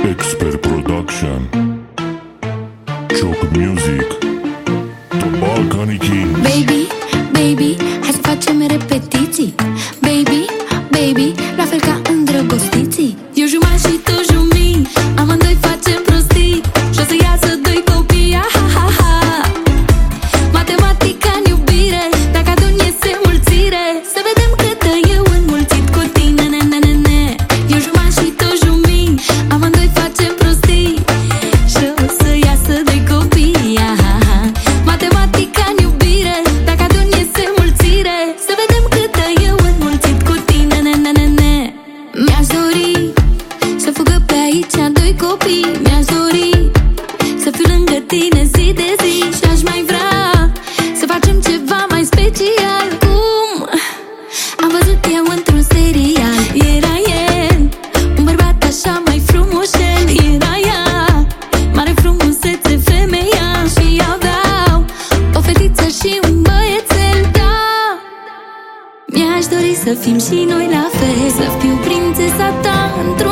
Expert Production, Choc Music, Balkani King. Baby, baby, hai să facem repetiții. Baby, baby, la fel ca îndrăgostiții. Eu jumătate și tu jumii, amândoi facem prostii și o să iasă doi copii, ha, ha, ha. Matematica în iubire, dacă adun iese mulțire. Să vedem cât dă eu înmulțit cu tine, ne, ne, ne, ne. Eu jumătate și tu jumii, amândoi facem prostii și o să iasă doi copii, ha, ha, ha. Matematica în iubire, dacă adun iese mulțire. Să vedem cât dă eu înmulțit cu tine, ne, ne, ne, ne. Mi-aș dori să fugă pe aici doi copii. Mi-aș dori să fiu lângă tine zi de zi. Și aș mai vrea să facem ceva mai special, cum am văzut eu într-un serial. Era el, un bărbat așa mai frumușel. Era ea, mare frumusețe femeia. Și aveau o fetiță și un băiețel, da. Mi-aș dori să fim și noi la fel, să fiu prințesa ta într-un